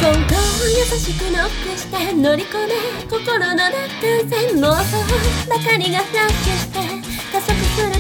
優しくノックして乗り込め心の中線妄想ばかりがフラッシュして加速する